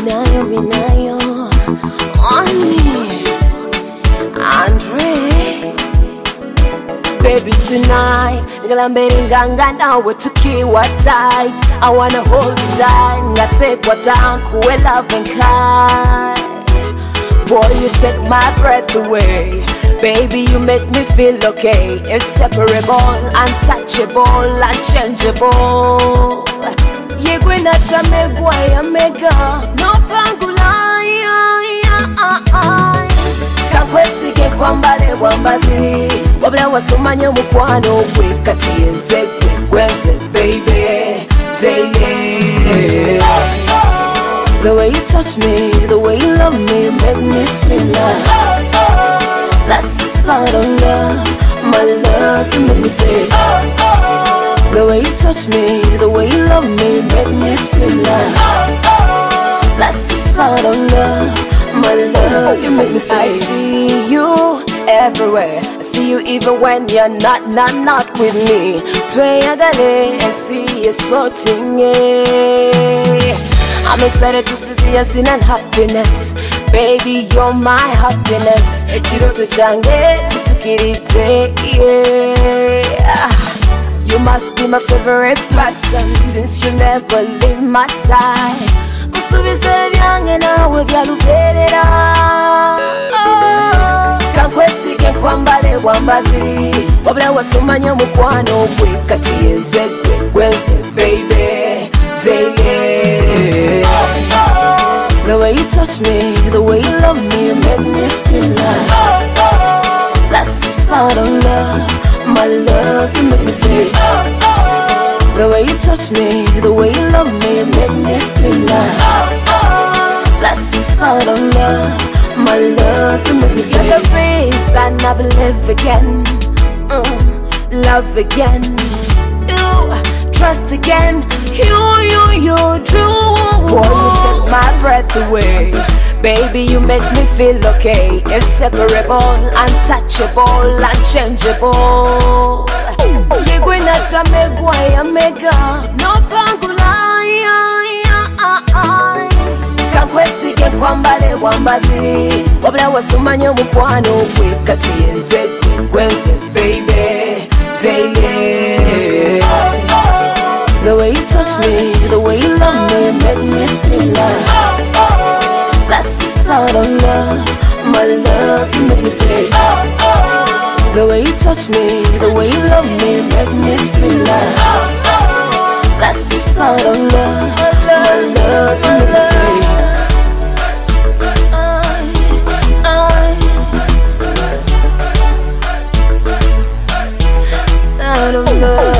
minayo Oni Andre Baby tonight Nigala mbele nganga nawe tukiwa tight I wanna hold you tight Ngase kwa tankuwe love and kind Boy you take my breath away Baby you make me feel okay Inseparable, untouchable, unchangeable Yegwe natamegwa ya mega No pangula Kakwesige kwa mbale wambazi Wabla wasumanya mukwano gwe kati yenze gwenze baby daily The way you touch me, the way you love me make me scream like That's the sound of love, my love, you make me say The way you touch me, the way you love me make me scream like That's the sound of love, my love, you make me say I see you everywhere, I see you even when you're not with me Tweyagale, I see you sorting I'm excited to see the sin and happiness Baby, you're my happiness Chiroto change, chitukirite, yeah You must be my favorite person Since you never leave my side Kusubise vyange nawe vyaluberera Kankwesige kwa mbale wambazi Wabla wasumanya mukwano gwe kati yenze gwenze baby daily The way you touch me, the way you love me make me scream like That's the sound of love, my love, you make me say The way you touch me, the way you love me make me scream like That's the sound of love, my love, you make me say You're the reason I believe again, love again, trust again, you do Boy, you take my breath away Baby, you make me feel okay Inseparable, untouchable, unchangeable Yegwe natamegwa ya mega No pangula Kankwesige kwa mbale wambazi Wabla wasumanya mukwano gwe kati yenze gwenze baby daily The way you touch me, the way you love me make me scream like That's the sound of love, my love, you make me say The way you touch me, the way you love me make me scream like That's the sound of love, my love, you make me say Sound of love